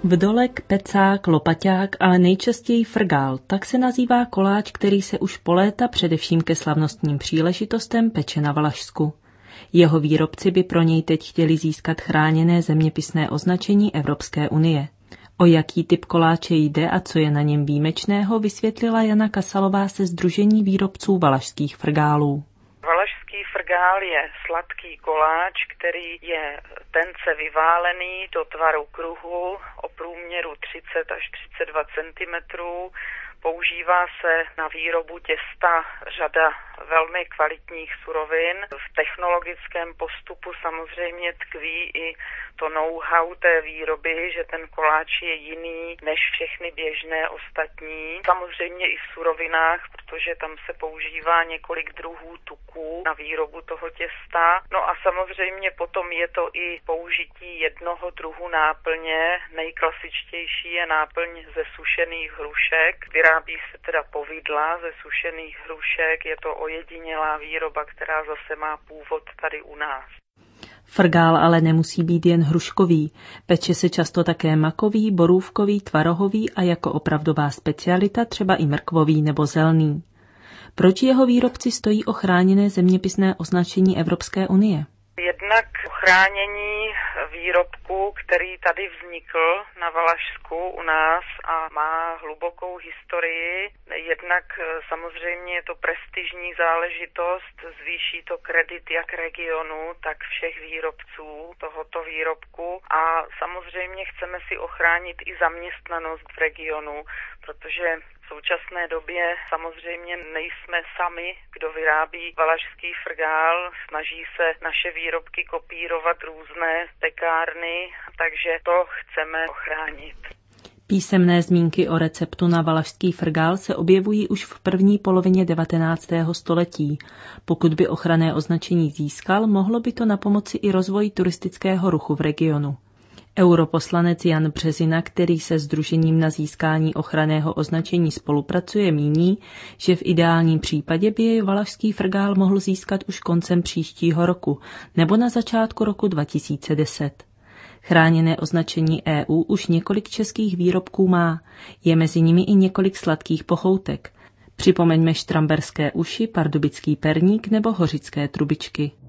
Vdolek, pecák, lopaťák, ale nejčastěji frgál, tak se nazývá koláč, který se už po léta především ke slavnostním příležitostem peče na Valašsku. Jeho výrobci by pro něj teď chtěli získat chráněné zeměpisné označení Evropské unie. O jaký typ koláče jde a co je na něm výjimečného, vysvětlila Jana Kasalová ze Sdružení výrobců valašských frgálů. Valašský frgál je sladký koláč, který je tence vyválený do tvaru kruhu o průměru 30 až 32 cm. Používá se na výrobu těsta řada velmi kvalitních surovin. V technologickém postupu samozřejmě tkví i to know-how té výroby, že ten koláč je jiný než všechny běžné ostatní. Samozřejmě i v surovinách, protože tam se používá několik druhů tuků na výrobu toho těsta. No a samozřejmě potom je to i použití jednoho druhu náplně. Nejklasičtější je náplň ze sušených hrušek. Vyrábí se teda povidla ze sušených hrušek. Je to ojedinělá výroba, která zase má původ tady u nás. Frgál ale nemusí být jen hruškový. Peče se často také makový, borůvkový, tvarohový a jako opravdová specialita třeba i mrkvový nebo zelný. Proč jeho výrobci stojí o chráněné zeměpisné označení Evropské unie? Jednak chránění výrobku, který tady vznikl na Valašsku u nás a má hlubokou historii. Jednak samozřejmě je to prestižní záležitost, zvýší to kredit jak regionu, tak všech výrobců tohoto výrobku a samozřejmě chceme si ochránit i zaměstnanost v regionu, protože v současné době samozřejmě nejsme sami, kdo vyrábí valašský frgál, snaží se naše výrobky kopírovat různé pekárny, takže to chceme ochránit. Písemné zmínky o receptu na valašský frgál se objevují už v první polovině 19. století. Pokud by ochranné označení získal, mohlo by to napomoci i rozvoji turistického ruchu v regionu. Europoslanec Jan Březina, který se sdružením na získání ochranného označení spolupracuje, míní, že v ideálním případě by jej valašský frgál mohl získat už koncem příštího roku nebo na začátku roku 2010. Chráněné označení EU už několik českých výrobků má, je mezi nimi i několik sladkých pochoutek. Připomeňme štramberské uši, pardubický perník nebo hořické trubičky.